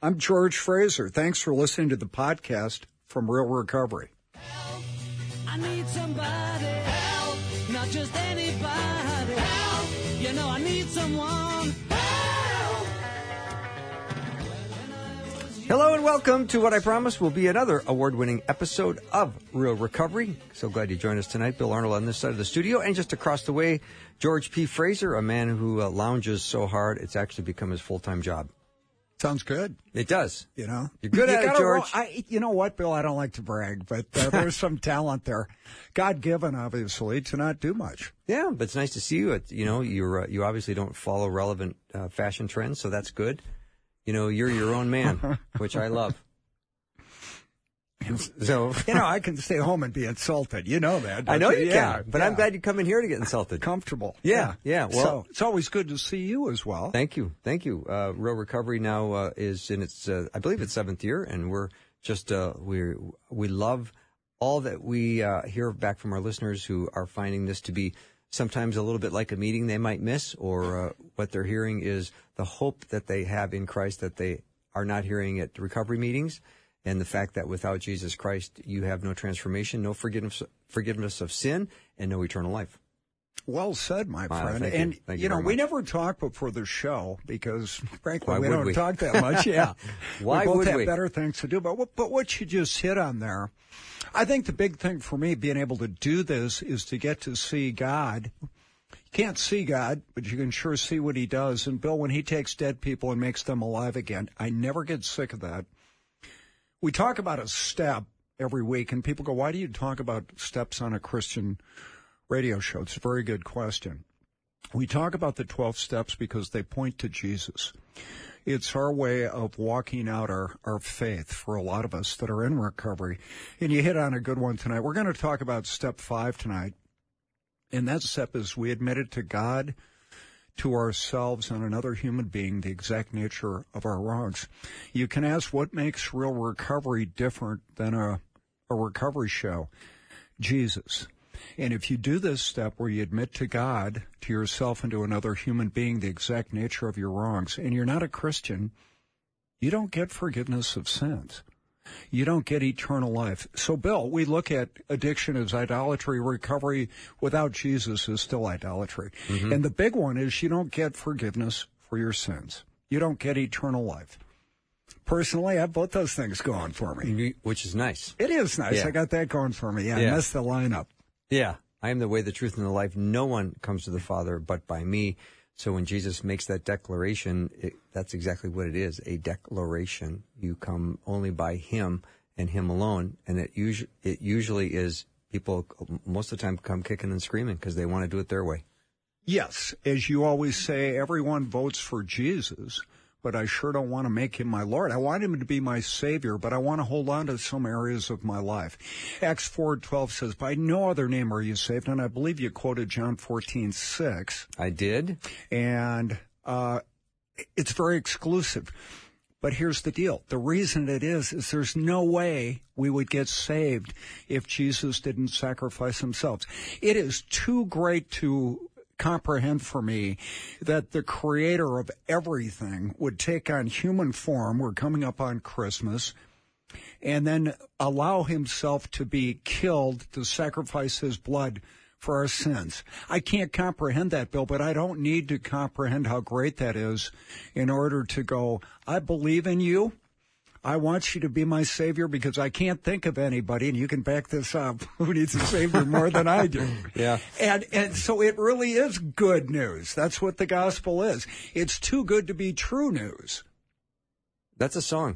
I'm George Fraser. Thanks for listening to the podcast from Real Recovery. Help, I need somebody. Help, not just anybody. Help, you know I need someone. Help. Hello and welcome to what I promise will be another award-winning episode of Real Recovery. So glad you joined us tonight. Bill Arnold on this side of the studio, and just across the way, George P. Fraser, a man who lounges so hard it's actually become his full-time job. Sounds good. It does. You know? You're good at it, George. You know what, Bill? I don't like to brag, but there's some talent there. God-given, obviously, to not do much. Yeah, but it's nice to see you. You know, you obviously don't follow relevant fashion trends, so that's good. You know, you're your own man, which I love. So you know, I can stay home and be insulted. You know that. I know you can, but I'm glad you come in here to get insulted. Comfortable. Yeah. Well, so it's always good to see you as well. Thank you. Real Recovery now is in its, I believe, its 7th year, and we're just we love all that we hear back from our listeners who are finding this to be sometimes a little bit like a meeting they might miss, or what they're hearing is the hope that they have in Christ that they are not hearing at recovery meetings. And the fact that without Jesus Christ, you have no transformation, no forgiveness of sin, and no eternal life. Well said, my friend. Thank you know, we much. never talk before the show because, frankly, Why we would don't we? talk that much. Yeah. Why we both would have we? better things to do. But what you just hit on there, I think the big thing for me being able to do this is to get to see God. You can't see God, but you can sure see what he does. And Bill, when he takes dead people and makes them alive again, I never get sick of that. We talk about a step every week, and people go, why do you talk about steps on a Christian radio show? It's a very good question. We talk about the 12 steps because they point to Jesus. It's our way of walking out our faith for a lot of us that are in recovery. And you hit on a good one tonight. We're going to talk about step 5 tonight. And that step is we admitted to God, to ourselves, and another human being the exact nature of our wrongs. You can ask what makes Real Recovery different than a recovery show? Jesus. And if you do this step where you admit to God, to yourself, and to another human being the exact nature of your wrongs, and you're not a Christian, you don't get forgiveness of sins. You don't get eternal life. So, Bill, we look at addiction as idolatry. Recovery without Jesus is still idolatry. Mm-hmm. And the big one is you don't get forgiveness for your sins. You don't get eternal life. Personally, I have both those things going for me. Which is nice. It is nice. Yeah. I got that going for me. Yeah, I messed the lineup. Yeah. I am the way, the truth, and the life. No one comes to the Father but by me. So when Jesus makes that declaration, that's exactly what it is, a declaration. You come only by him and him alone. And it usually is people most of the time come kicking and screaming because they want to do it their way. Yes. As you always say, everyone votes for Jesus, but I sure don't want to make him my Lord. I want him to be my Savior, but I want to hold on to some areas of my life. Acts 4:12 says, by no other name are you saved. And I believe you quoted John 14:6. I did. And it's very exclusive. But here's the deal. The reason it is there's no way we would get saved if Jesus didn't sacrifice himself. It is too great to comprehend for me that the creator of everything would take on human form. We're coming up on Christmas, and then allow himself to be killed to sacrifice his blood for our sins. I can't comprehend that, Bill, but I don't need to comprehend how great that is in order to go, I believe in you. I want you to be my Savior because I can't think of anybody, and you can back this up, who needs a Savior more than I do. Yeah. And so it really is good news. That's what the gospel is. It's too good to be true news. That's a song.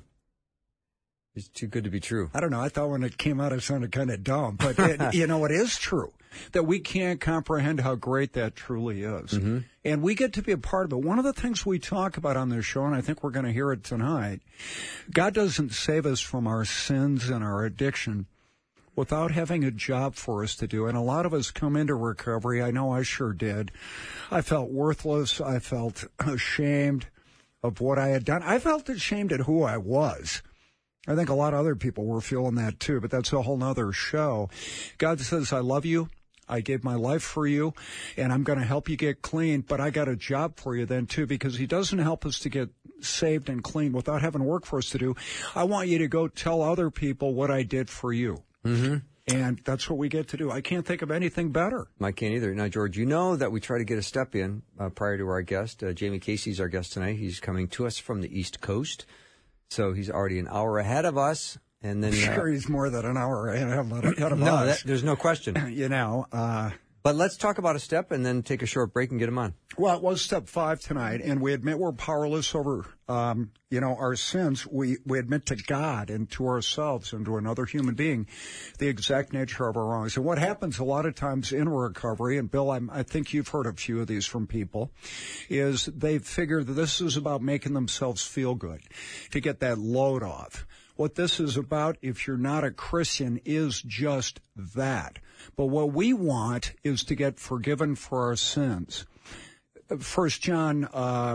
It's too good to be true. I don't know. I thought when it came out it sounded kind of dumb, but it is true that we can't comprehend how great that truly is. Mm-hmm. And we get to be a part of it. One of the things we talk about on this show, and I think we're going to hear it tonight, God doesn't save us from our sins and our addiction without having a job for us to do. And a lot of us come into recovery. I know I sure did. I felt worthless. I felt ashamed of what I had done. I felt ashamed at who I was. I think a lot of other people were feeling that too, but that's a whole nother show. God says, I love you. I gave my life for you, and I'm going to help you get clean, but I got a job for you then, too, because he doesn't help us to get saved and clean without having work for us to do. I want you to go tell other people what I did for you. Mm-hmm. And that's what we get to do. I can't think of anything better. I can't either. Now, George, you know that we try to get a step in prior to our guest. Jamie Casey's our guest tonight. He's coming to us from the East Coast, so he's already an hour ahead of us. And then sure, he's more than an hour ahead of us. There's no question. You know. But let's talk about a step and then take a short break and get him on. Well, it was step 5 tonight, and we admit we're powerless over, our sins. We admit to God and to ourselves and to another human being the exact nature of our wrongs. And what happens a lot of times in recovery, and Bill, I think you've heard a few of these from people, is they figure that this is about making themselves feel good, to get that load off. What this is about, if you're not a Christian, is just that. But what we want is to get forgiven for our sins. 1 John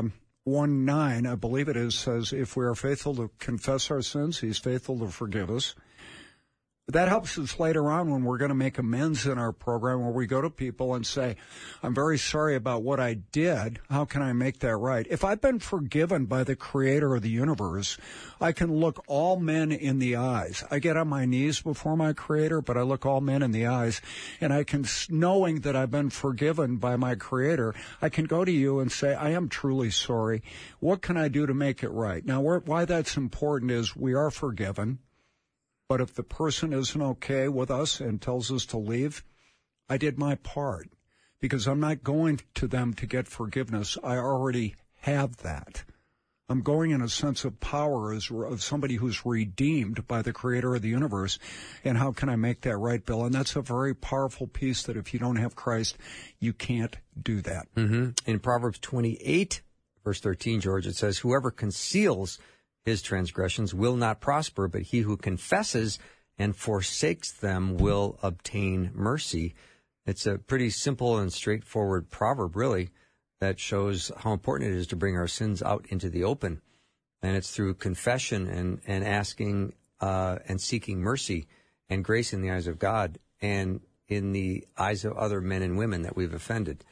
1:9, I believe it is, says, if we are faithful to confess our sins, he's faithful to forgive us. That helps us later on when we're going to make amends in our program, where we go to people and say, I'm very sorry about what I did. How can I make that right? If I've been forgiven by the creator of the universe, I can look all men in the eyes. I get on my knees before my creator, but I look all men in the eyes, and I can, knowing that I've been forgiven by my creator, I can go to you and say, I am truly sorry. What can I do to make it right? Now, why that's important is we are forgiven. But if the person isn't okay with us and tells us to leave, I did my part, because I'm not going to them to get forgiveness. I already have that. I'm going in a sense of power as of somebody who's redeemed by the creator of the universe. And how can I make that right, Bill? And that's a very powerful piece that if you don't have Christ, you can't do that. Mm-hmm. In Proverbs 28, verse 13, George, it says, whoever conceals his transgressions will not prosper, but he who confesses and forsakes them will obtain mercy. It's a pretty simple and straightforward proverb, really, that shows how important it is to bring our sins out into the open. And it's through confession and asking and seeking mercy and grace in the eyes of God and in the eyes of other men and women that we've offended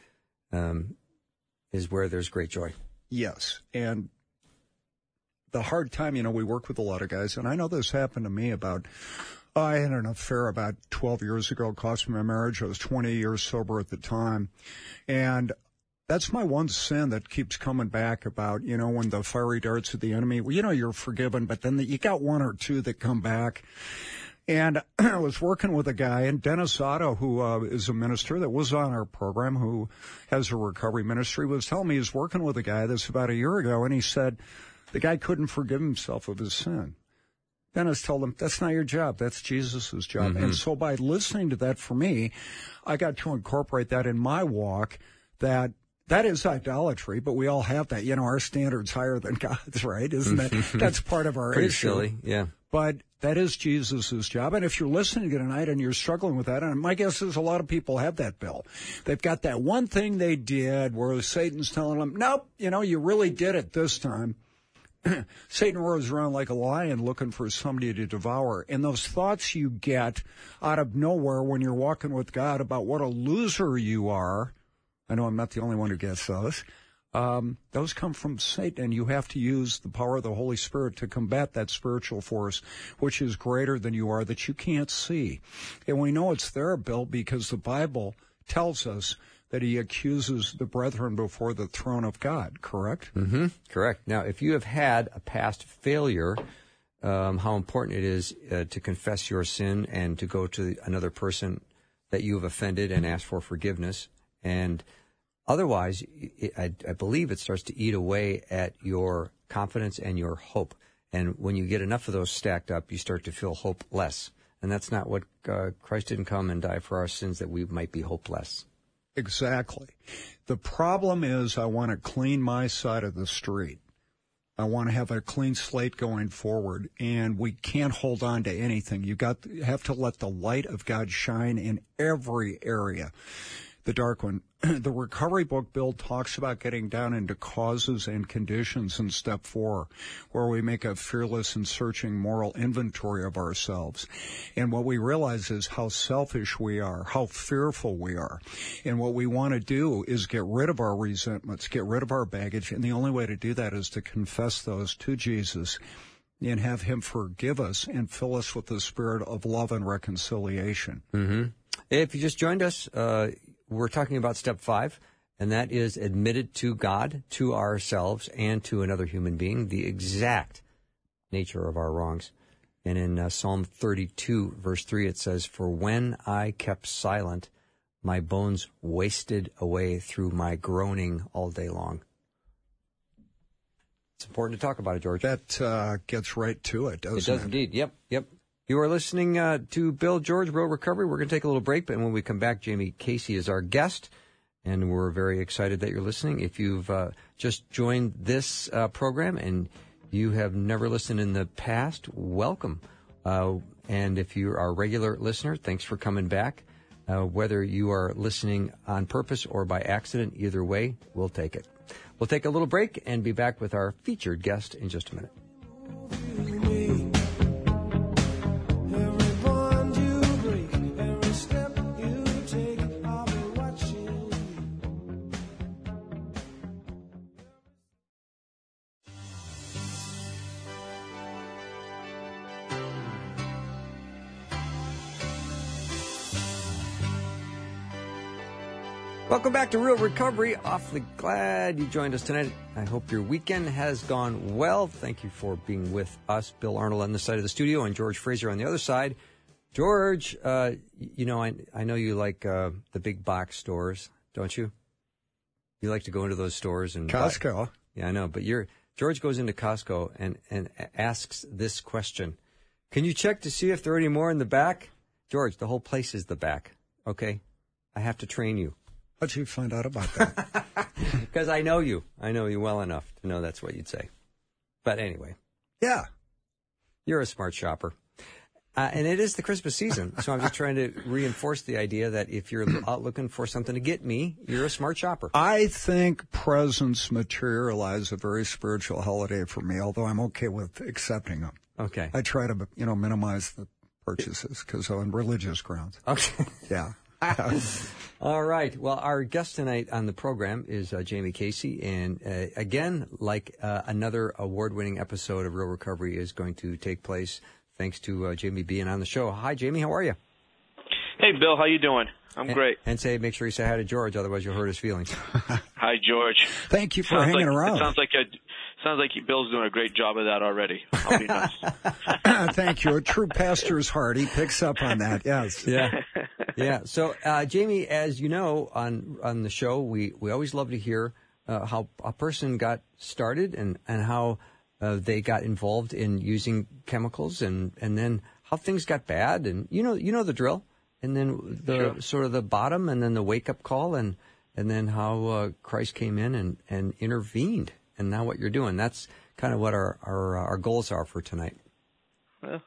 is where there's great joy. Yes, and the hard time, we work with a lot of guys, and I know this happened to me I had an affair about 12 years ago. It cost me my marriage. I was 20 years sober at the time. And that's my one sin that keeps coming back about, when the fiery darts of the enemy, you're forgiven, but then you got one or two that come back. And I was working with a guy, and Dennis Otto, who is a minister that was on our program, who has a recovery ministry, was telling me he was working with a guy this about a year ago, and he said, the guy couldn't forgive himself of his sin. Dennis told him, that's not your job. That's Jesus' job. Mm-hmm. And so by listening to that for me, I got to incorporate that in my walk, that is idolatry, but we all have that. Our standard's higher than God's, right? Isn't that? That's part of our Pretty issue. Silly, yeah. But that is Jesus' job. And if you're listening tonight and you're struggling with that, and my guess is a lot of people have that, Bill. They've got that one thing they did where Satan's telling them, nope, you really did it this time. Satan roars around like a lion looking for somebody to devour. And those thoughts you get out of nowhere when you're walking with God about what a loser you are, I know I'm not the only one who gets those come from Satan, and you have to use the power of the Holy Spirit to combat that spiritual force, which is greater than you are, that you can't see. And we know it's there, Bill, because the Bible tells us that he accuses the brethren before the throne of God, correct? Mm-hmm. Correct. Now, if you have had a past failure, how important it is to confess your sin and to go to another person that you have offended and ask for forgiveness. And otherwise, I believe it starts to eat away at your confidence and your hope. And when you get enough of those stacked up, you start to feel hopeless. And that's not what Christ didn't come and die for our sins, that we might be hopeless. Exactly. The problem is I want to clean my side of the street. I want to have a clean slate going forward, and we can't hold on to anything. You have to let the light of God shine in every area. the dark one. The recovery book, Bill talks about getting down into causes and conditions in step 4, where we make a fearless and searching moral inventory of ourselves. And what we realize is how selfish we are, how fearful we are. And what we want to do is get rid of our resentments, get rid of our baggage. And the only way to do that is to confess those to Jesus and have him forgive us and fill us with the spirit of love and reconciliation. Mm-hmm. If you just joined us, we're talking about step 5, and that is admitted to God, to ourselves, and to another human being, the exact nature of our wrongs. And in Psalm 32, verse 3, it says, "For when I kept silent, my bones wasted away through my groaning all day long." It's important to talk about it, George. That gets right to it, doesn't it? It does indeed. Yep. You are listening to Bill George, Real Recovery. We're going to take a little break, but when we come back, Jamie Casey is our guest, and we're very excited that you're listening. If you've just joined this program and you have never listened in the past, welcome. And if you are a regular listener, thanks for coming back. Whether you are listening on purpose or by accident, either way, we'll take it. We'll take a little break and be back with our featured guest in just a minute. Welcome back to Real Recovery. Awfully glad you joined us tonight. I hope your weekend has gone well. Thank you for being with us. Bill Arnold on this side of the studio and George Fraser on the other side. George, I know you like the big box stores, don't you? You like to go into those stores and Costco. Yeah, I know. But George goes into Costco and asks this question. Can you check to see if there are any more in the back? George, the whole place is the back. Okay? I have to train you. How'd you find out about that? Because I know you. I know you well enough to know that's what you'd say. But anyway. Yeah. You're a smart shopper. And it is the Christmas season. So I'm just trying to reinforce the idea that if you're out looking for something to get me, you're a smart shopper. I think presents materialize a very spiritual holiday for me, although I'm okay with accepting them. Okay. I try to, minimize the purchases because on religious grounds. Okay. Yeah. All right. Well, our guest tonight on the program is Jamie Casey. And again, like another award-winning episode of Real Recovery is going to take place thanks to Jamie being on the show. Hi, Jamie. How are you? Hey, Bill. How you doing? I'm great. And make sure you say hi to George, otherwise you'll hurt his feelings. Hi, George. Thank you for hanging around. Sounds like Bill's doing a great job of that already. I'll be nice. Thank you. A true pastor's heart. He picks up on that. Yes. Yeah. So, Jamie, as you know, on the show, we always love to hear how a person got started and how they got involved in using chemicals and then how things got bad. And you know the drill. And then sort of the bottom and then the wake-up call and then how Christ came in and intervened. And now what you're doing. That's kind of what our goals are for tonight. Well,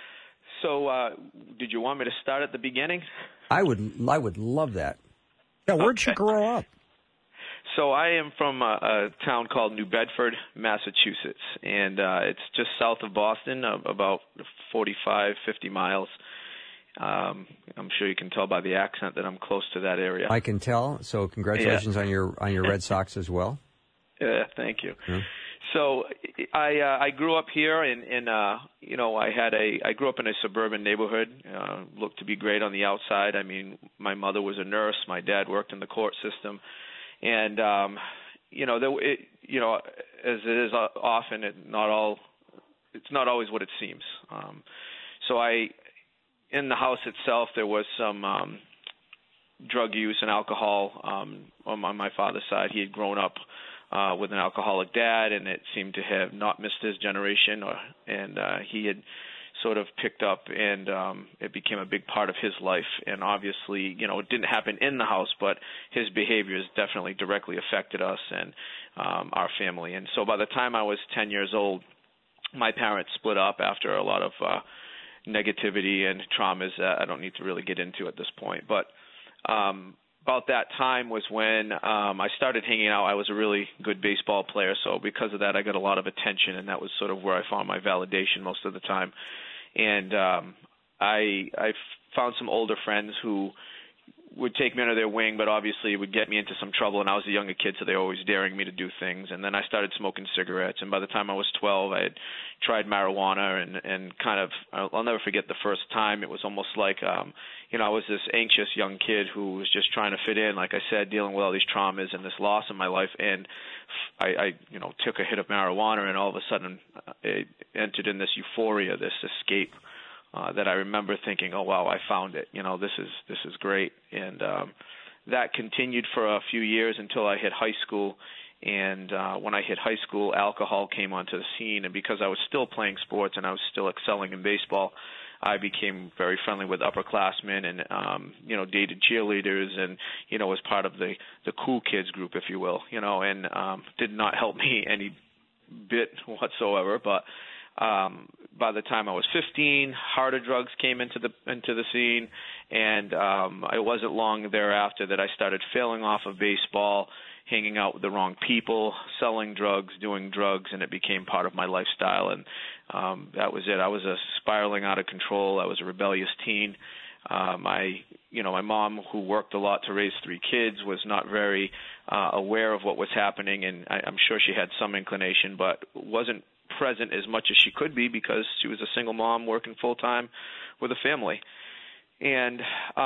so did you want me to start at the beginning? I would love that. Yeah, where'd you grow up? So I am from a town called New Bedford, Massachusetts, and it's just south of Boston, about 45, 50 miles. I'm sure you can tell by the accent that I'm close to that area. I can tell. So congratulations on your Red Sox as well. Yeah, thank you. Yeah. So I grew up here, and I grew up in a suburban neighborhood. Looked to be great on the outside. I mean, my mother was a nurse. My dad worked in the court system, and as it is often, it's not always what it seems. In the house itself, there was some drug use and alcohol on my father's side. He had grown up with an alcoholic dad, and it seemed to have not missed his generation, and he had sort of picked up, and it became a big part of his life. And obviously, it didn't happen in the house, but his behaviors definitely directly affected us and our family. And so by the time I was 10 years old, my parents split up after a lot of negativity and traumas that I don't need to really get into at this point. But about that time was when I started hanging out. I was a really good baseball player, so because of that, I got a lot of attention, and that was sort of where I found my validation most of the time. And I found some older friends who would take me under their wing, but obviously it would get me into some trouble, and I was a younger kid, so they were always daring me to do things. And then I started smoking cigarettes, and by the time I was 12, I had tried marijuana, and kind of, I'll never forget the first time. It was almost like, I was this anxious young kid who was just trying to fit in, like I said, dealing with all these traumas and this loss in my life, and I took a hit of marijuana, and all of a sudden it entered in this euphoria, this escape, that I remember thinking, oh wow, I found it. This is great, and that continued for a few years until I hit high school. And when I hit high school, alcohol came onto the scene, and because I was still playing sports and I was still excelling in baseball, I became very friendly with upperclassmen and dated cheerleaders, and was part of the cool kids group, if you will. And did not help me any bit whatsoever, but. By the time I was 15, harder drugs came into the scene, and it wasn't long thereafter that I started failing off of baseball, hanging out with the wrong people, selling drugs, doing drugs, and it became part of my lifestyle. And that was it. I was spiraling out of control. I was a rebellious teen. My mom, who worked a lot to raise 3 kids, was not very aware of what was happening, and I'm sure she had some inclination, but wasn't present as much as she could be because she was a single mom working full time with a family. And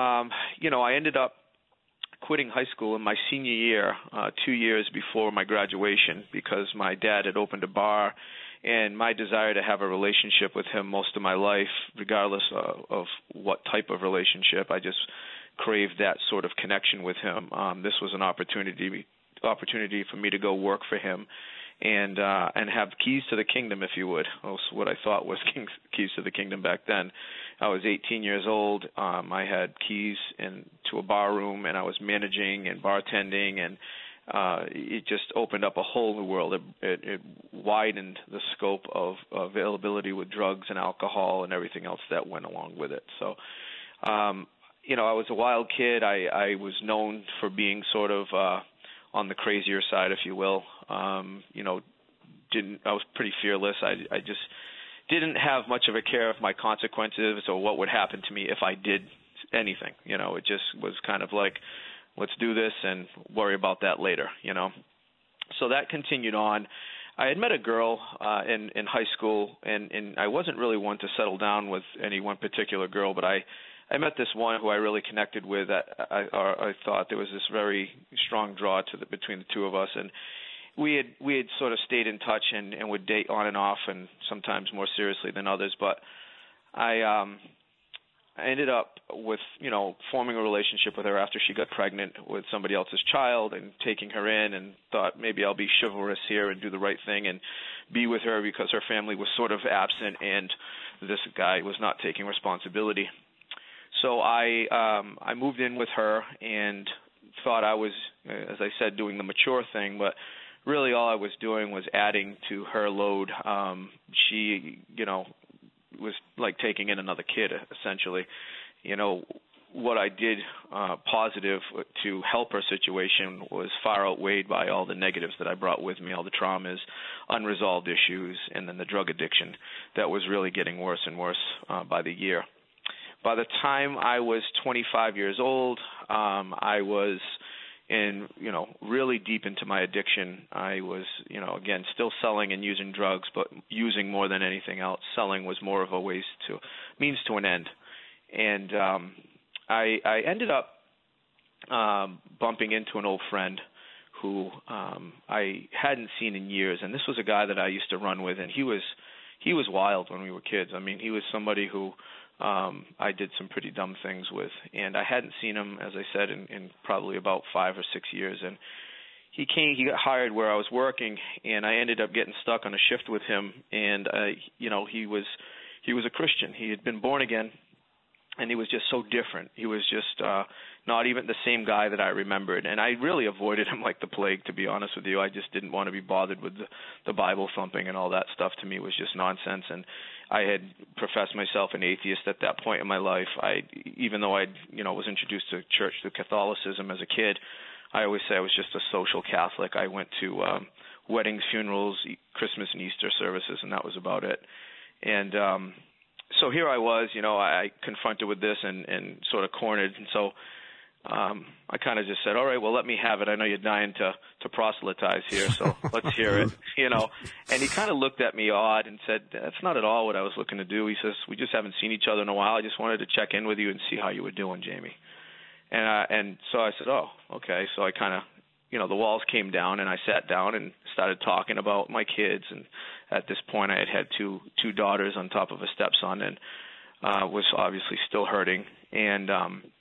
I ended up quitting high school in my senior year, 2 years before my graduation, because my dad had opened a bar, and my desire to have a relationship with him most of my life, regardless of what type of relationship, I just craved that sort of connection with him. This was an opportunity for me to go work for him and have keys to the kingdom, if you would. That's what I thought was keys to the kingdom back then. I was 18 years old. I had keys to a bar room, and I was managing and bartending, and it just opened up a whole new world. It widened the scope of availability with drugs and alcohol and everything else that went along with it. So, I was a wild kid. I was known for being sort of on the crazier side, if you will. I was pretty fearless. I just didn't have much of a care of my consequences or what would happen to me if I did anything. It just was kind of like, let's do this and worry about that later, So that continued on. I had met a girl in high school, and I wasn't really one to settle down with any one particular girl, but I met this one who I really connected with. I thought there was this very strong draw between the two of us, and we had sort of stayed in touch and would date on and off, and sometimes more seriously than others. But I ended up with forming a relationship with her after she got pregnant with somebody else's child, and taking her in, and thought maybe I'll be chivalrous here and do the right thing and be with her because her family was sort of absent and this guy was not taking responsibility. So I moved in with her and thought I was, as I said, doing the mature thing, but really all I was doing was adding to her load. She, was like taking in another kid, essentially. What I did positive to help her situation was far outweighed by all the negatives that I brought with me, all the traumas, unresolved issues, and then the drug addiction that was really getting worse and worse by the year. By the time I was 25 years old, I was really deep into my addiction. I was, again, still selling and using drugs, but using more than anything else. Selling was more of a means to an end. And I ended up bumping into an old friend who I hadn't seen in years, and this was a guy that I used to run with, and he was wild when we were kids. I mean, he was somebody who I did some pretty dumb things with, and I hadn't seen him, as I said, in probably about 5 or 6 years. And he got hired where I was working, and I ended up getting stuck on a shift with him. And he was a Christian. He had been born again, and he was just so different. He was just not even the same guy that I remembered, and I really avoided him like the plague, to be honest with you. I just didn't want to be bothered with the Bible thumping and all that stuff. To me was just nonsense, and I had professed myself an atheist at that point in my life. Even though I was introduced to church through Catholicism as a kid, I always say I was just a social Catholic. I went to weddings, funerals, Christmas and Easter services, and that was about it. And so here I was, I confronted with this and sort of cornered, and so I kind of just said, all right, well, let me have it. I know you're dying to proselytize here, so let's hear it, And he kind of looked at me odd and said, that's not at all what I was looking to do. He says, we just haven't seen each other in a while. I just wanted to check in with you and see how you were doing, Jamie. And so I said, oh, okay. So I kind of, the walls came down, and I sat down and started talking about my kids. And at this point, I had two daughters on top of a stepson, and was obviously still hurting. And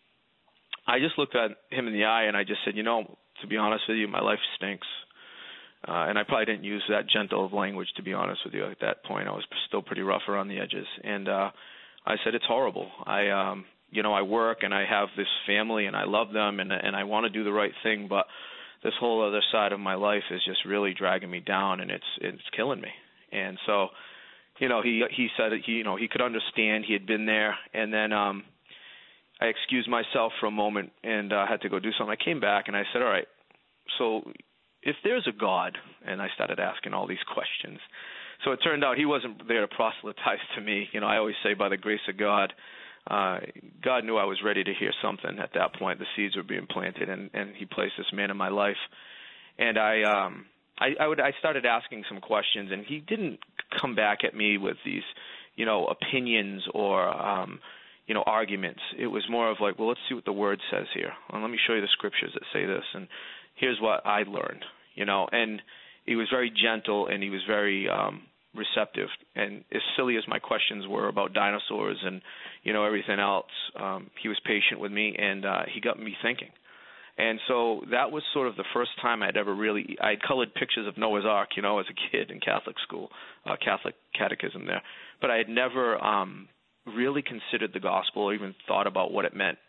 I just looked at him in the eye, and I just said, to be honest with you, my life stinks. And I probably didn't use that gentle of language, to be honest with you. At that point, I was still pretty rough around the edges. And I said, it's horrible. I work, and I have this family, and I love them, and I want to do the right thing, but this whole other side of my life is just really dragging me down, and it's killing me. And so, he said he could understand. He had been there, and then I excused myself for a moment and had to go do something. I came back, and I said, all right, so if there's a God, and I started asking all these questions. So it turned out he wasn't there to proselytize to me. I always say by the grace of God, God knew I was ready to hear something at that point. The seeds were being planted, and he placed this man in my life. And I started asking some questions, and he didn't come back at me with these, opinions or, arguments. It was more of like, well, let's see what the Word says here. Well, let me show you the scriptures that say this, and here's what I learned, And he was very gentle, and he was very receptive. And as silly as my questions were about dinosaurs and, everything else, he was patient with me, and he got me thinking. And so that was sort of the first time I'd colored pictures of Noah's Ark, as a kid in Catholic school, Catholic catechism there. But I had never really considered the gospel or even thought about what it meant.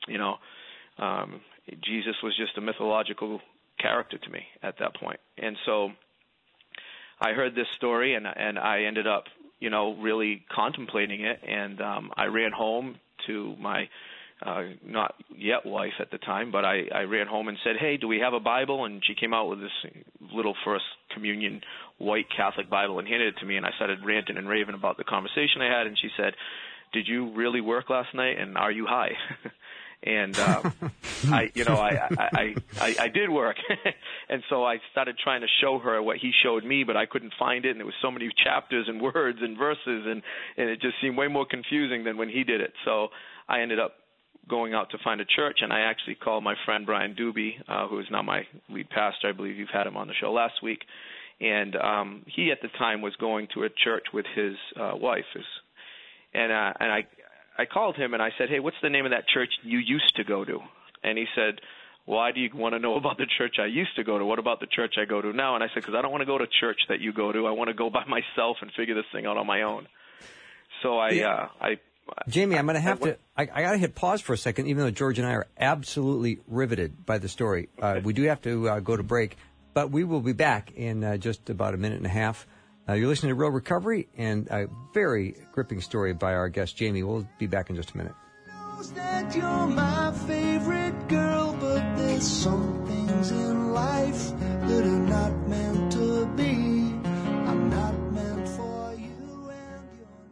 Jesus was just a mythological character to me at that point. And so I heard this story, and I ended up, really contemplating it. And I ran home to my not yet wife at the time, but I ran home and said, hey, do we have a Bible? And she came out with this little First Communion white Catholic Bible and handed it to me, and I started ranting and raving about the conversation I had, and she said, did you really work last night, and are you high? And I did work, and so I started trying to show her what he showed me, but I couldn't find it, and there was so many chapters and words and verses, and it just seemed way more confusing than when he did it. So I ended up going out to find a church, and I actually called my friend Brian Doobie, who is now my lead pastor. I believe you've had him on the show last week, and he at the time was going to a church with his wife, and I called him and I said, hey, what's the name of that church you used to go to? And he said, why do you want to know about the church I used to go to? What about the church I go to now? And I said, because I don't want to go to church that you go to. I want to go by myself and figure this thing out on my own. So Jamie, I'm going to have I got to hit pause for a second, even though George and I are absolutely riveted by the story. We do have to go to break, but we will be back in just about a minute and a half. You're listening to Real Recovery, and a very gripping story by our guest, Jamie. We'll be back in just a minute. That you're my favorite girl, but there's some things in life that are not meant to be. I'm not meant for you, and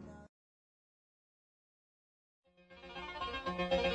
you're not.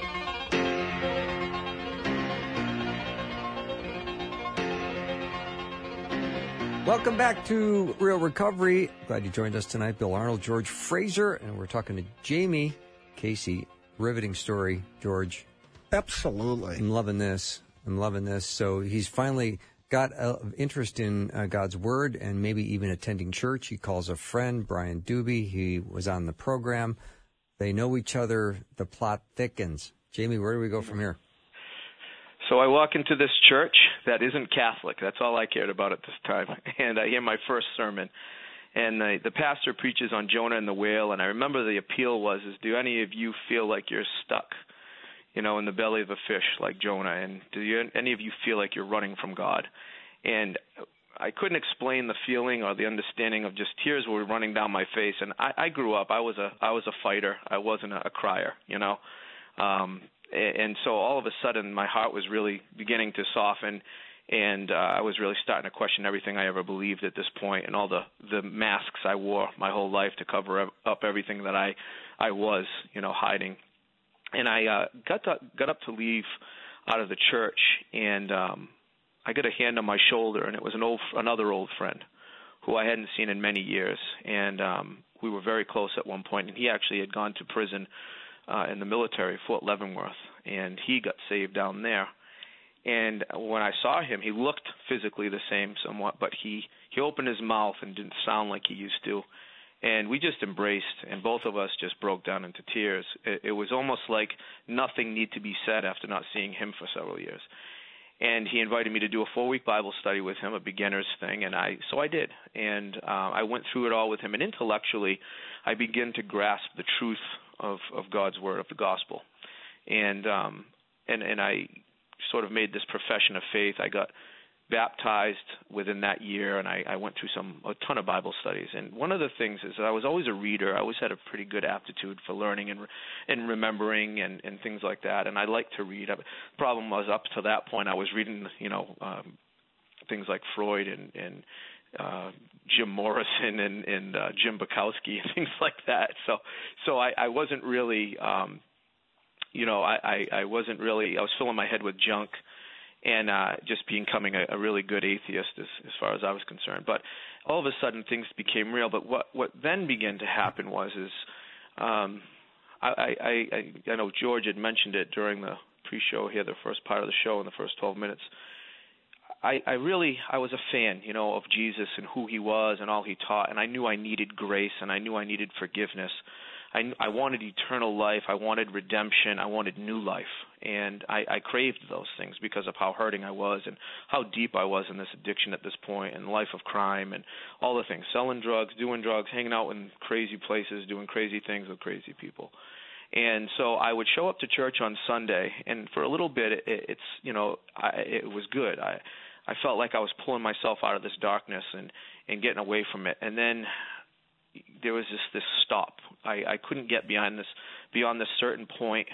Welcome back to Real Recovery. Glad you joined us tonight. Bill Arnold, George Fraser, and we're talking to Jamie Casey. Riveting story, George. Absolutely. I'm loving this. So he's finally got interest in God's Word and maybe even attending church. He calls a friend, Brian Doobie. He was on the program. They know each other. The plot thickens. Jamie, where do we go from here? So I walk into this church that isn't Catholic. That's all I cared about at this time. And I hear my first sermon. And the pastor preaches on Jonah and the whale, and I remember the appeal was, do any of you feel like you're stuck, in the belly of a fish like Jonah, and any of you feel like you're running from God? And I couldn't explain the feeling or the understanding of just tears were running down my face. And I grew up, I was a fighter. I wasn't a crier, and so all of a sudden my heart was really beginning to soften, and I was really starting to question everything I ever believed at this point, and all the masks I wore my whole life to cover up everything that I was, hiding. And I got up to leave out of the church, and I got a hand on my shoulder, and it was another old friend who I hadn't seen in many years, and we were very close at one point, and he actually had gone to prison in the military, Fort Leavenworth, and he got saved down there. And when I saw him, he looked physically the same somewhat, but he opened his mouth and didn't sound like he used to. And we just embraced, and both of us just broke down into tears. It was almost like nothing needed to be said after not seeing him for several years. And he invited me to do a 4-week Bible study with him, a beginner's thing, and so I did. And I went through it all with him, and intellectually I began to grasp the truth of God's Word, of the gospel. And I sort of made this profession of faith. I got baptized within that year, and I went through a ton of Bible studies. And one of the things is that I was always a reader. I always had a pretty good aptitude for learning and remembering and things like that, and I liked to read. The problem was, up to that point, I was reading, things like Freud and Jim Morrison and Jim Bukowski and things like that. So I wasn't really, I was filling my head with junk and just becoming a really good atheist as far as I was concerned. But all of a sudden things became real. But what then began to happen I know George had mentioned it during the pre-show here, the first part of the show in the first 12 minutes. I was a fan, of Jesus and who he was and all he taught, and I knew I needed grace and I knew I needed forgiveness. I wanted eternal life. I wanted redemption. I wanted new life. And I craved those things because of how hurting I was and how deep I was in this addiction at this point, and life of crime and all the things, selling drugs, doing drugs, hanging out in crazy places, doing crazy things with crazy people. And so I would show up to church on Sunday, and for a little bit it was good. I felt like I was pulling myself out of this darkness and getting away from it. And then there was this stop. I couldn't get beyond this certain point.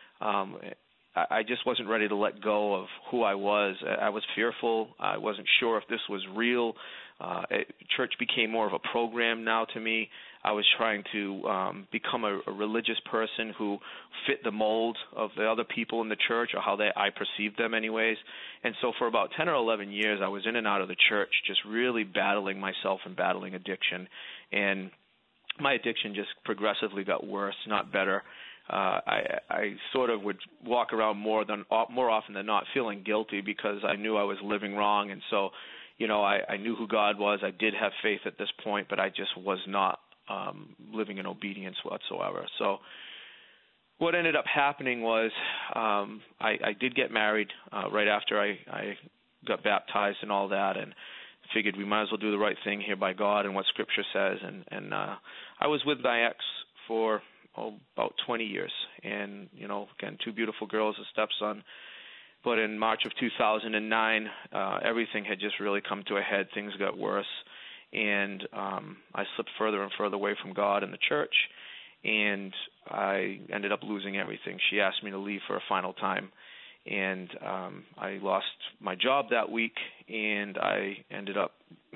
I just wasn't ready to let go of who I was. I was fearful. I wasn't sure if this was real. Church became more of a program now to me. I was trying to become a religious person who fit the mold of the other people in the church, or how I perceived them anyways. And so for about 10 or 11 years, I was in and out of the church, just really battling myself and battling addiction. And my addiction just progressively got worse, not better. I sort of would walk around more often than not feeling guilty because I knew I was living wrong. And so, I knew who God was. I did have faith at this point, but I just was not living in obedience whatsoever. So what ended up happening was I did get married right after I got baptized and all that, and figured we might as well do the right thing here by God and what Scripture says. And I was with my ex for about 20 years, and again, 2 beautiful girls, a stepson. But in March of 2009, everything had just really come to a head. Things got worse, and I slipped further and further away from God and the church, and I ended up losing everything. She asked me to leave for a final time, and I lost my job that week, and I ended up,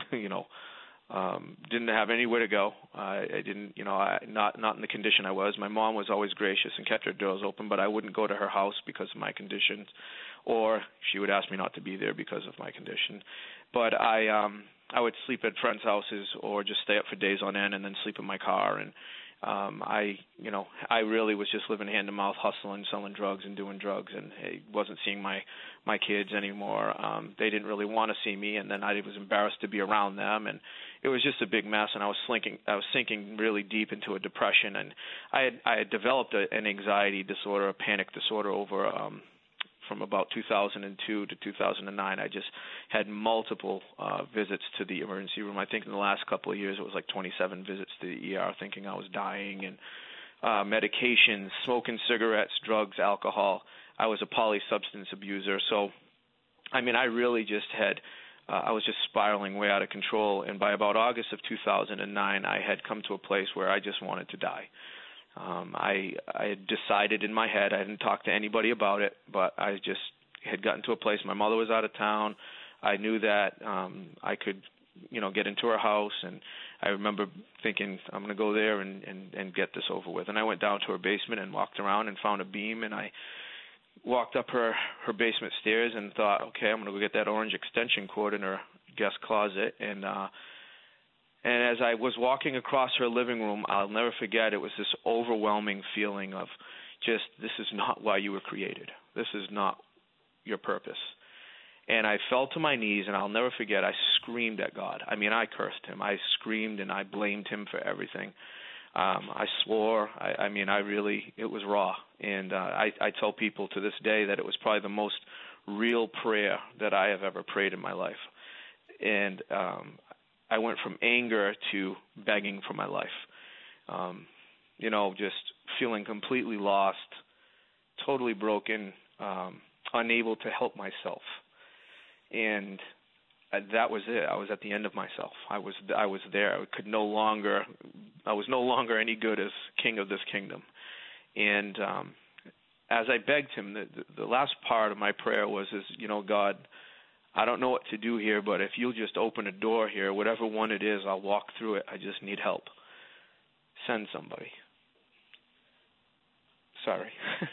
didn't have anywhere to go. I didn't, not in the condition I was. My mom was always gracious and kept her doors open, but I wouldn't go to her house because of my conditions, or she would ask me not to be there because of my condition. But I would sleep at friends' houses or just stay up for days on end and then sleep in my car. And I really was just living hand to mouth, hustling, selling drugs and doing drugs, and I wasn't seeing my kids anymore. They didn't really want to see me, and then I was embarrassed to be around them, and it was just a big mess. And I was sinking really deep into a depression, and I had developed an anxiety disorder, a panic disorder over from about 2002 to 2009. I just had multiple visits to the emergency room. I think in the last couple of years it was like 27 visits to the ER, thinking I was dying, and medications, smoking cigarettes, drugs, alcohol. I was a polysubstance abuser. So, I mean, I really just had I was just spiraling way out of control. And by about August of 2009, I had come to a place where I just wanted to die. I had decided in my head, I hadn't talked to anybody about it, but I just had gotten to a place. My mother was out of town. I knew that I could, get into her house, and I remember thinking, I'm going to go there and get this over with. And I went down to her basement and walked around and found a beam, and I walked up her basement stairs and thought, okay, I'm going to go get that orange extension cord in her guest closet. And as I was walking across her living room, I'll never forget, it was this overwhelming feeling of just, this is not why you were created. This is not your purpose. And I fell to my knees, and I'll never forget, I screamed at God. I mean, I cursed him. I screamed, and I blamed him for everything. I swore. It was raw. And I tell people to this day that it was probably the most real prayer that I have ever prayed in my life. And I went from anger to begging for my life. Just feeling completely lost, totally broken, unable to help myself. And that was it. I was at the end of myself. I was there. I was no longer any good as king of this kingdom. And as I begged him, the last part of my prayer was, God, I don't know what to do here, but if you'll just open a door here, whatever one it is, I'll walk through it. I just need help. Send somebody. Sorry.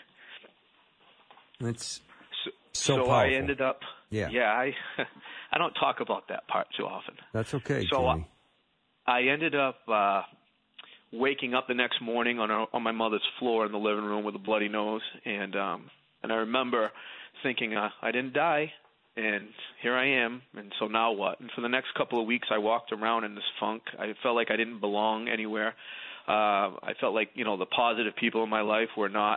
It's so powerful. I ended up, I don't talk about that part too often. That's okay, So Jamie. I ended up waking up the next morning on my mother's floor in the living room with a bloody nose, and I remember thinking, I didn't die, and here I am, and so now what? And for the next couple of weeks, I walked around in this funk. I felt like I didn't belong anywhere. I felt like, the positive people in my life were not,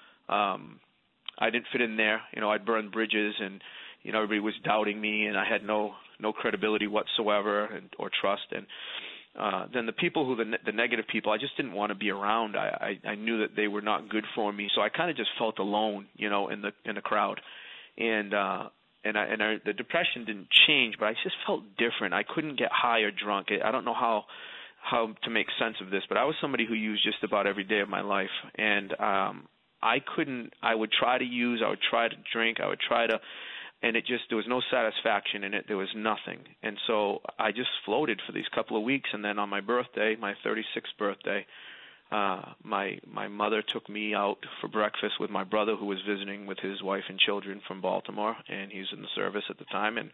I didn't fit in there. I'd burned bridges, and, everybody was doubting me, and I had no credibility whatsoever or trust. And then the people the negative people, I just didn't want to be around. I knew that they were not good for me, so I kind of just felt alone, in the crowd. And the depression didn't change, but I just felt different. I couldn't get high or drunk. I don't know how to make sense of this, but I was somebody who used just about every day of my life, and I would try to use, I would try to drink, and there was no satisfaction in it. There was nothing. And so I just floated for these couple of weeks, and then on my birthday, my 36th birthday, my mother took me out for breakfast with my brother, who was visiting with his wife and children from Baltimore, and he was in the service at the time. And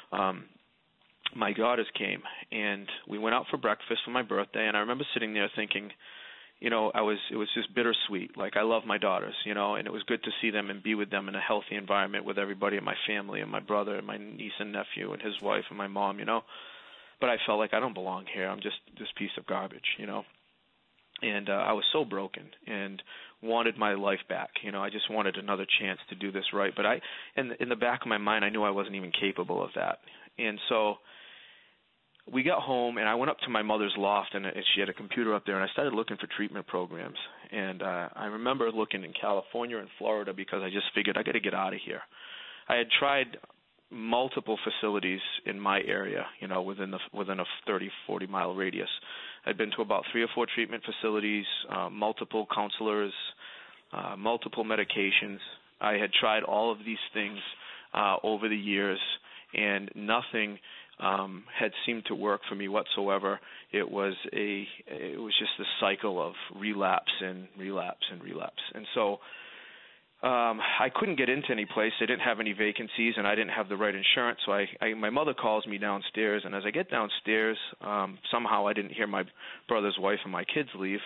my daughters came, and we went out for breakfast for my birthday, and I remember sitting there thinking, it was just bittersweet. Like, I love my daughters, and it was good to see them and be with them in a healthy environment with everybody in my family and my brother and my niece and nephew and his wife and my mom, But I felt like I don't belong here. I'm just this piece of garbage, And I was so broken and wanted my life back. I just wanted another chance to do this right. But in the back of my mind, I knew I wasn't even capable of that. And so we got home, and I went up to my mother's loft, and she had a computer up there, and I started looking for treatment programs. And I remember looking in California and Florida because I just figured I got to get out of here. I had tried multiple facilities in my area, within a 30, 40-mile radius. I'd been to about 3 or 4 treatment facilities, multiple counselors, multiple medications. I had tried all of these things over the years, and nothing had seemed to work for me whatsoever. It was just a cycle of relapse and relapse and relapse. And so I couldn't get into any place. They didn't have any vacancies, and I didn't have the right insurance. So my mother calls me downstairs, and as I get downstairs, somehow I didn't hear my brother's wife and my kids leave.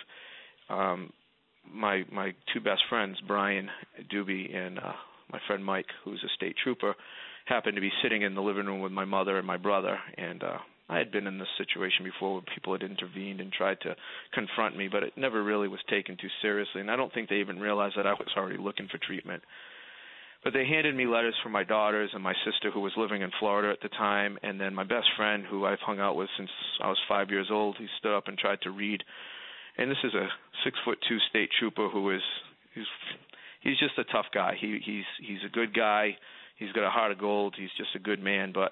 My 2 best friends, Brian Doobie and my friend Mike, who's a state trooper, happened to be sitting in the living room with my mother and my brother, and I had been in this situation before where people had intervened and tried to confront me, but it never really was taken too seriously, and I don't think they even realized that I was already looking for treatment. But they handed me letters from my daughters and my sister, who was living in Florida at the time, and then my best friend, who I've hung out with since I was 5 years old. He stood up and tried to read. And this is a 6'2" state trooper who is he's just a tough guy. He's a good guy. He's got a heart of gold. He's just a good man. But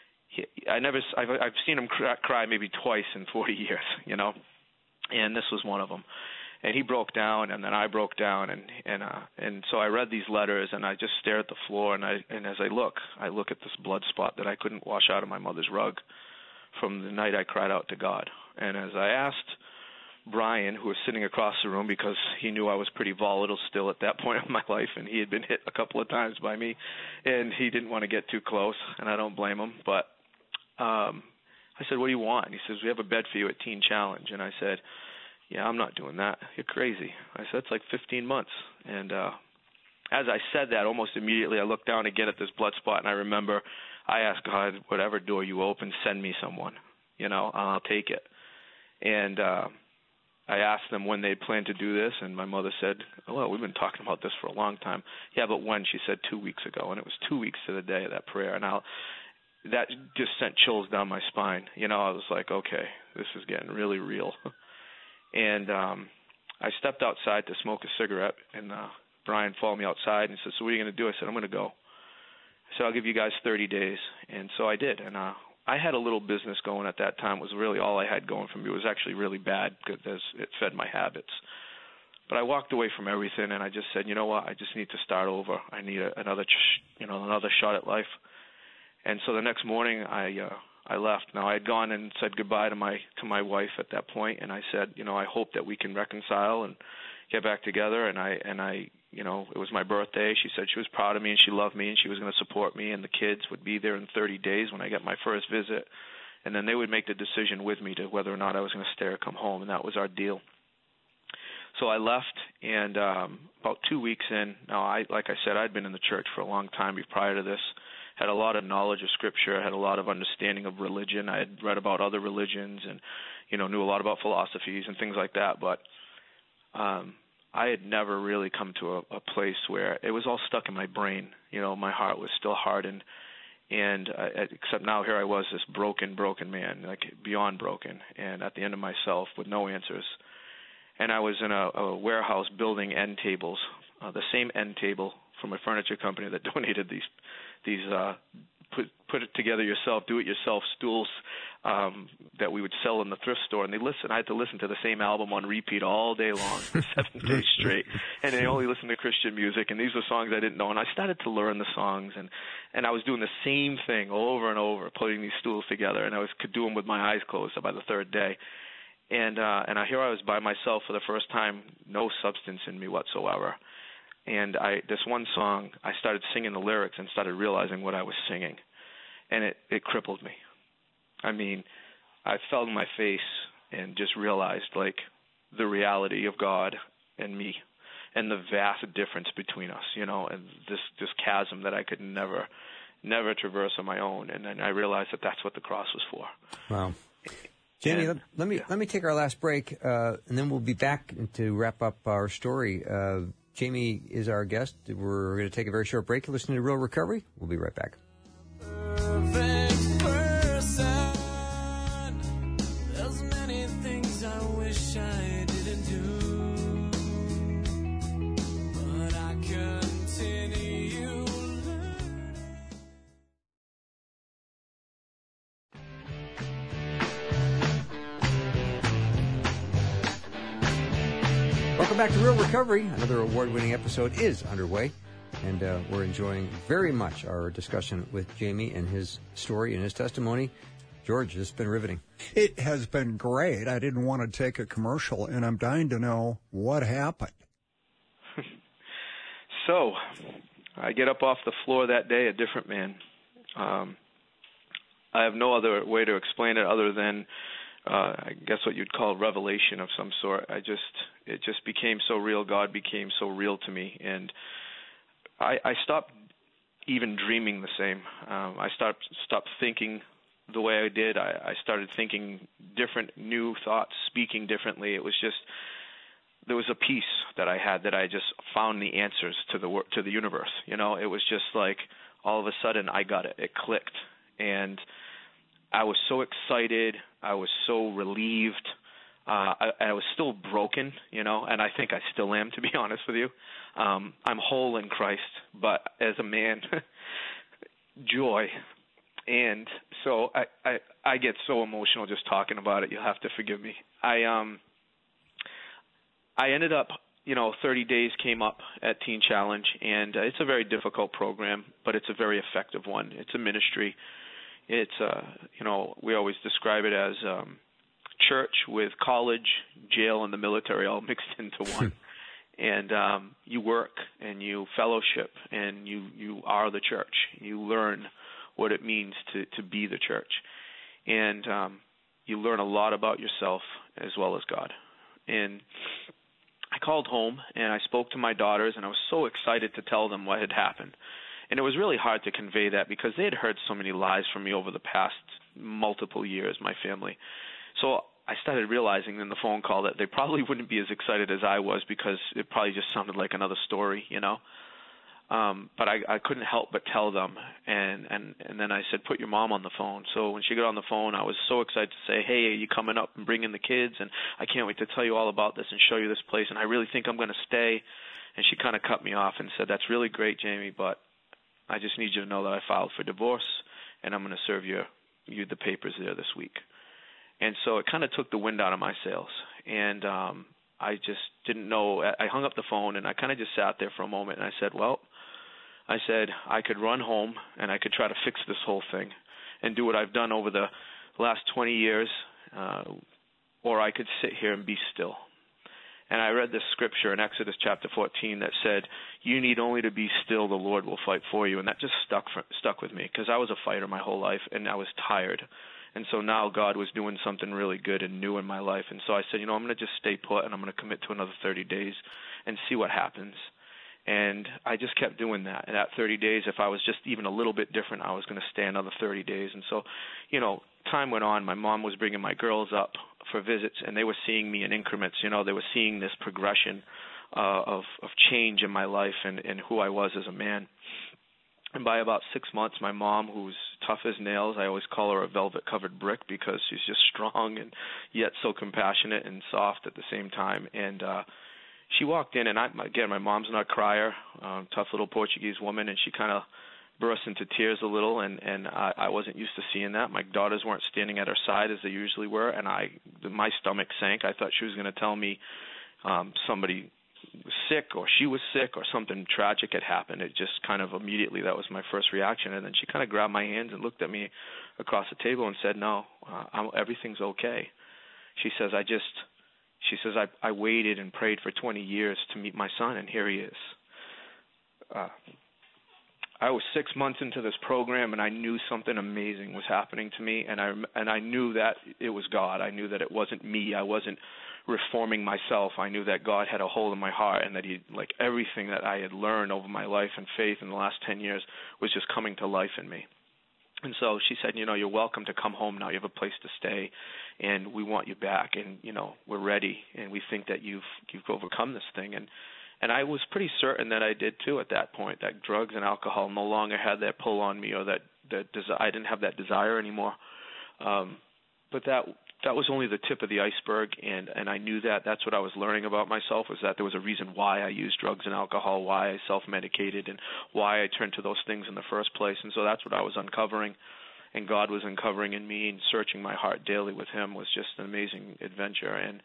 I've seen him cry maybe twice in 40 years, you know, and this was one of them. And he broke down, and then I broke down, and so I read these letters, and I just stare at the floor, and as I look at this blood spot that I couldn't wash out of my mother's rug from the night I cried out to God. And as I asked Brian, who was sitting across the room, because he knew I was pretty volatile still at that point in my life, and he had been hit a couple of times by me, and he didn't want to get too close, and I don't blame him. But I said, "What do you want?" And he says, "We have a bed for you at Teen Challenge." And I said, "Yeah, I'm not doing that. You're crazy." I said, "It's like 15 months. And as I said that, almost immediately I looked down again at this blood spot, and I remember I asked God, whatever door you open, send me someone. You know, I'll take it. And I asked them when they planned to do this, and my mother said, "Oh, well, we've been talking about this for a long time." "Yeah, but when?" She said, 2 weeks ago. And it was 2 weeks to the day of that prayer. And that just sent chills down my spine. You know, I was like, okay, this is getting really real. And I stepped outside to smoke a cigarette, and Brian followed me outside and said, "So what are you going to do?" I said, "I'm going to go." I said, "I'll give you guys 30 days. And so I did. And I had a little business going at that time. It was really all I had going for me. It was actually really bad because it fed my habits. But I walked away from everything, and I just said, you know what, I just need to start over. I need another shot at life. And so the next morning I left. Now, I had gone and said goodbye to my wife at that point, and I said, you know, I hope that we can reconcile and get back together. And I you know, it was my birthday. She said she was proud of me and she loved me and she was going to support me, and the kids would be there in 30 days when I got my first visit, and then they would make the decision with me to whether or not I was going to stay or come home, and that was our deal. So I left, and about 2 weeks in, now like I said, I'd been in the church for a long time prior to this, had a lot of knowledge of Scripture, had a lot of understanding of religion. I had read about other religions and, you know, knew a lot about philosophies and things like that, but I had never really come to a place where it was all stuck in my brain. You know, my heart was still hardened, and except now here I was, this broken man, like beyond broken, and at the end of myself with no answers. And I was in a warehouse building end tables, the same end table from a furniture company that donated these put it together yourself, do it yourself stools that we would sell in the thrift store. And I had to listen to the same album on repeat all day long for 7 days straight. And they only listened to Christian music, and these were songs I didn't know. And I started to learn the songs, and I was doing the same thing over and over, putting these stools together, and could do them with my eyes closed by the third day. And here I was by myself for the first time, no substance in me whatsoever. And this one song, I started singing the lyrics and started realizing what I was singing, and it crippled me. I mean, I fell on my face and just realized, like, the reality of God and me and the vast difference between us, you know, and this chasm that I could never traverse on my own. And then I realized that that's what the cross was for. Wow. Jamie, let me take our last break, and then we'll be back to wrap up our story. Jamie is our guest. We're going to take a very short break. You're listening to Real Recovery. We'll be right back. Perfect person. There's many things I wish I didn't do, but I continue learning. Welcome back to Real Recovery. Another award-winning episode is underway, and we're enjoying very much our discussion with Jamie and his story and his testimony. George, it's been riveting. It has been great. I didn't want to take a commercial, and I'm dying to know what happened. So, I get up off the floor that day a different man. I have no other way to explain it other than I guess what you'd call revelation of some sort. It just became so real. God became so real to me, and I stopped even dreaming the same. I stopped thinking the way I did. I started thinking different, new thoughts, speaking differently. It was just, there was a peace that I had that I just found the answers to the universe. You know, it was just like all of a sudden I got it. It clicked, and I was so excited. I was so relieved. I was still broken, you know, and I think I still am, to be honest with you. I'm whole in Christ, but as a man, joy. And so I get so emotional just talking about it. You'll have to forgive me. I ended up, 30 days came up at Teen Challenge, and it's a very difficult program, but it's a very effective one. It's a ministry. It's, we always describe it as church with college, jail, and the military all mixed into one. And you work and you fellowship and you are the church. You learn what it means to be the church. And you learn a lot about yourself as well as God. And I called home and I spoke to my daughters, and I was so excited to tell them what had happened. And it was really hard to convey that because they had heard so many lies from me over the past multiple years, my family. So I started realizing in the phone call that they probably wouldn't be as excited as I was because it probably just sounded like another story, But I couldn't help but tell them, and then I said, put your mom on the phone. So when she got on the phone, I was so excited to say, hey, are you coming up and bringing the kids? And I can't wait to tell you all about this and show you this place, and I really think I'm going to stay. And she kind of cut me off and said, that's really great, Jamie, but I just need you to know that I filed for divorce, and I'm going to serve you the papers there this week. And so it kind of took the wind out of my sails, and I just didn't know. I hung up the phone, and I kind of just sat there for a moment, and I said, I could run home, and I could try to fix this whole thing and do what I've done over the last 20 years, or I could sit here and be still. And I read this scripture in Exodus chapter 14 that said, you need only to be still, the Lord will fight for you. And that just stuck with me because I was a fighter my whole life, and I was tired. And so now God was doing something really good and new in my life. And so I said, I'm going to just stay put, and I'm going to commit to another 30 days and see what happens. And I just kept doing that. And at 30 days, if I was just even a little bit different, I was going to stay another 30 days. And so, time went on. My mom was bringing my girls up for visits, and they were seeing me in increments. They were seeing this progression of change in my life and who I was as a man. And by about 6 months, my mom, who's tough as nails, I always call her a velvet-covered brick because she's just strong and yet so compassionate and soft at the same time. And she walked in, and my mom's not a crier, tough little Portuguese woman, and she kind of burst into tears a little, and I wasn't used to seeing that. My daughters weren't standing at her side as they usually were, and my stomach sank. I thought she was going to tell me somebody was sick or she was sick or something tragic had happened. It just kind of immediately, that was my first reaction. And then she kind of grabbed my hands and looked at me across the table and said, no, everything's okay. She says, I waited and prayed for 20 years to meet my son, and here he is. I was 6 months into this program, and I knew something amazing was happening to me, and I knew that it was God. I knew that it wasn't me. I wasn't reforming myself. I knew that God had a hold in my heart, and that everything that I had learned over my life and faith in the last 10 years was just coming to life in me. And so she said, you're welcome to come home now. You have a place to stay, and we want you back, and, we're ready, and we think that you've overcome this thing. And I was pretty certain that I did, too, at that point, that drugs and alcohol no longer had that pull on me, or that I didn't have that desire anymore. But that was only the tip of the iceberg, and I knew that. That's what I was learning about myself, was that there was a reason why I used drugs and alcohol, why I self-medicated, and why I turned to those things in the first place. And so that's what I was uncovering, and God was uncovering in me, and searching my heart daily with Him was just an amazing adventure. And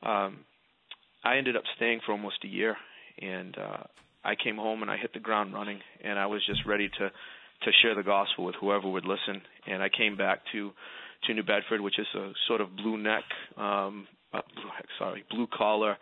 I ended up staying for almost a year, and I came home and I hit the ground running, and I was just ready to share the gospel with whoever would listen. And I came back to New Bedford, which is a sort of blue collar,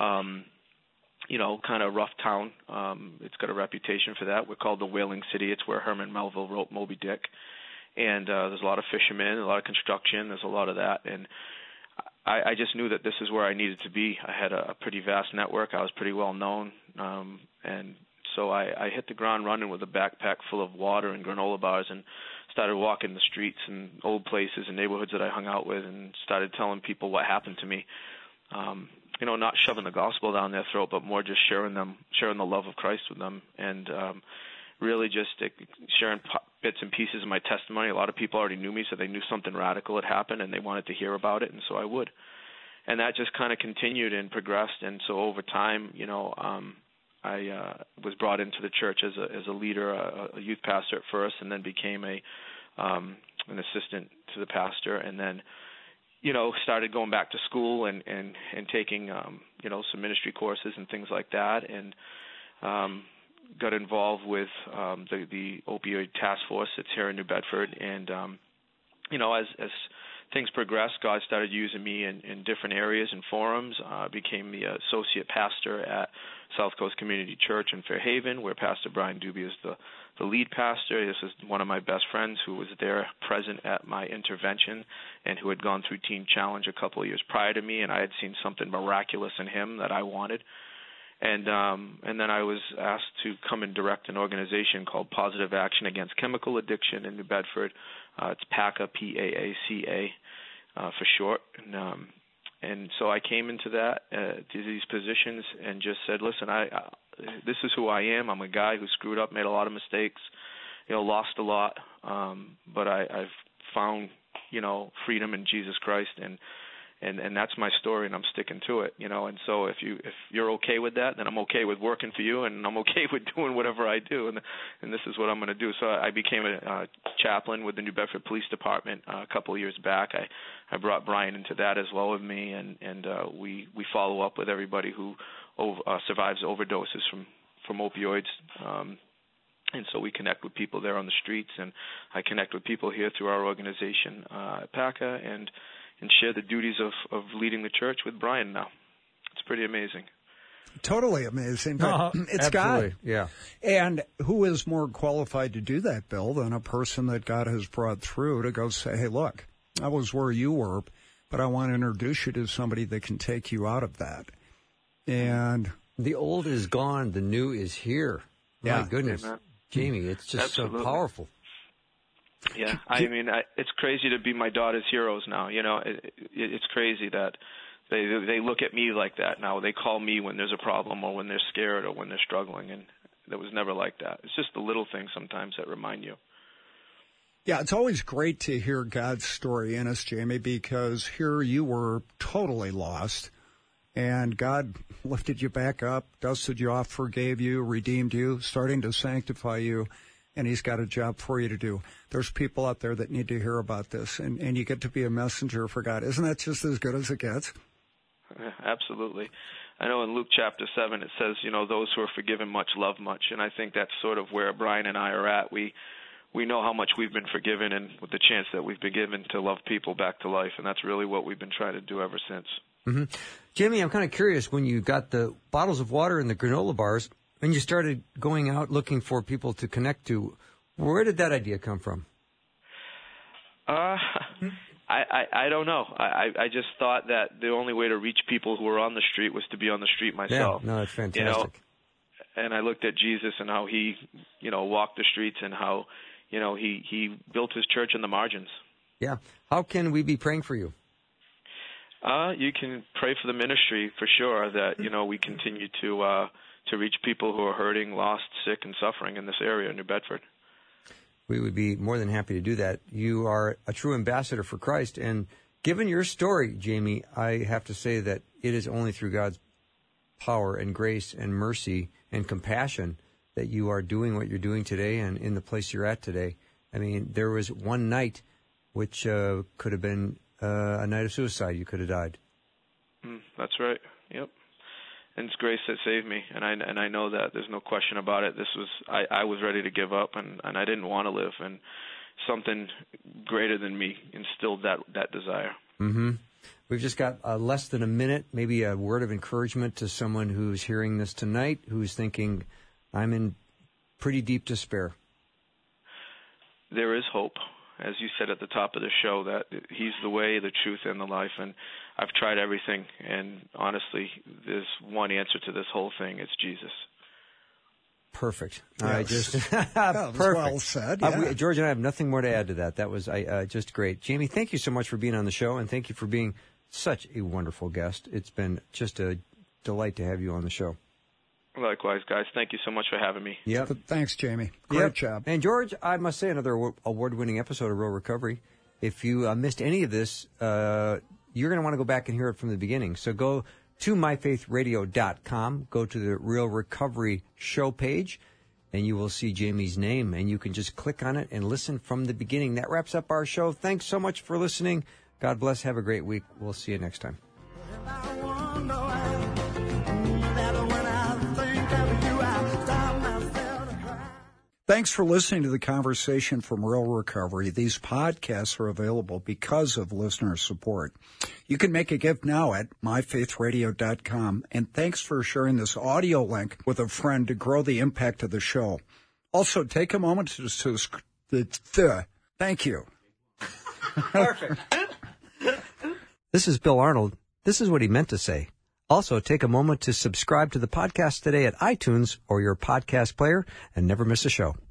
kind of rough town. It's got a reputation for that. We're called the Whaling City. It's where Herman Melville wrote Moby Dick. And there's a lot of fishermen, a lot of construction. There's a lot of that. And I just knew that this is where I needed to be. I had a pretty vast network. I was pretty well known. And so I hit the ground running with a backpack full of water and granola bars, and started walking the streets and old places and neighborhoods that I hung out with, and started telling people what happened to me. not shoving the gospel down their throat, but more just sharing the love of Christ with them, and really just sharing bits and pieces of my testimony. A lot of people already knew me, so they knew something radical had happened, and they wanted to hear about it, and so I would. And that just kind of continued and progressed, and so over time, I was brought into the church as a leader, a youth pastor at first, and then became an assistant to the pastor, and then started going back to school and taking some ministry courses and things like that, and got involved with the opioid task force that's here in New Bedford, and as things progressed, God started using me in different areas and forums. Became the associate pastor at South Coast Community Church in Fairhaven, where Pastor Brian Duby is the lead pastor. This is one of my best friends who was there present at my intervention and who had gone through Teen Challenge a couple of years prior to me, and I had seen something miraculous in him that I wanted. And then I was asked to come and direct an organization called Positive Action Against Chemical Addiction in New Bedford. It's PAACA, P-A-A-C-A for short. And so I came into to these positions and just said, listen, this is who I am. I'm a guy who screwed up, made a lot of mistakes, lost a lot, but I've found, freedom in Jesus Christ, and that's my story, and I'm sticking to it, And so if you're okay with that, then I'm okay with working for you, and I'm okay with doing whatever I do, and this is what I'm going to do. So I became a chaplain with the New Bedford Police Department a couple of years back. I brought Brian into that as well with me, and we follow up with everybody who survives overdoses from opioids. And so we connect with people there on the streets, and I connect with people here through our organization at PAACA, and share the duties of leading the church with Brian now. It's pretty amazing. Totally amazing. But it's absolutely. God. Yeah. And who is more qualified to do that, Bill, than a person that God has brought through to go say, hey, look, I was where you were, but I want to introduce you to somebody that can take you out of that. And the old is gone. The new is here. Yeah. My goodness. Amen. Jamie, it's just Absolutely. so powerful. Yeah, I mean, it's crazy to be my daughter's heroes now. It's crazy that they look at me like that now. They call me when there's a problem or when they're scared or when they're struggling, and that was never like that. It's just the little things sometimes that remind you. yeah, it's always great to hear God's story in us, Jamie, because here you were totally lost, and God lifted you back up, dusted you off, forgave you, redeemed you, starting to sanctify you, and He's got a job for you to do. There's people out there that need to hear about this, and you get to be a messenger for God. Isn't that just as good as it gets? Yeah, absolutely. I know in Luke chapter 7 it says, those who are forgiven much love much, and I think that's sort of where Brian and I are at. We know how much we've been forgiven, and with the chance that we've been given to love people back to life, and that's really what we've been trying to do ever since. Mm-hmm. Jamie, I'm kind of curious, when you got the bottles of water and the granola bars, and you started going out looking for people to connect to, where did that idea come from? I don't know. I just thought that the only way to reach people who were on the street was to be on the street myself. Yeah, no, that's fantastic. And I looked at Jesus and how He, walked the streets, and how, he built His church in the margins. Yeah. How can we be praying for you? You can pray for the ministry for sure, that, we continue to reach people who are hurting, lost, sick, and suffering in this area in New Bedford. We would be more than happy to do that. You are a true ambassador for Christ, and given your story, Jamie, I have to say that it is only through God's power and grace and mercy and compassion that you are doing what you're doing today and in the place you're at today. I mean, there was one night which could have been a night of suicide. You could have died. That's right. Yep. And it's grace that saved me, and I know that. There's no question about it. I was ready to give up, and I didn't want to live, and something greater than me instilled that desire. Mm-hmm. We've just got less than a minute, maybe a word of encouragement to someone who's hearing this tonight, who's thinking, I'm in pretty deep despair. There is hope. As you said at the top of the show, that He's the way, the truth, and the life, and I've tried everything, and honestly, there's one answer to this whole thing. It's Jesus. Perfect. Yes. Perfect. Well said. Yeah. George and I have nothing more to add to that. That was just great. Jamie, thank you so much for being on the show, and thank you for being such a wonderful guest. It's been just a delight to have you on the show. Likewise, guys. Thank you so much for having me. Yep. Thanks, Jamie. Great job. And George, I must say, another award-winning episode of Real Recovery. If you missed any of this, you're going to want to go back and hear it from the beginning. So go to myfaithradio.com, go to the Real Recovery show page, and you will see Jamie's name, and you can just click on it and listen from the beginning. That wraps up our show. Thanks so much for listening. God bless. Have a great week. We'll see you next time. Thanks for listening to the conversation from Real Recovery. These podcasts are available because of listener support. You can make a gift now at myfaithradio.com. And thanks for sharing this audio link with a friend to grow the impact of the show. Also, take a moment to thank you. Perfect. This is Bill Arnold. This is what he meant to say. Also, take a moment to subscribe to the podcast today at iTunes or your podcast player and never miss a show.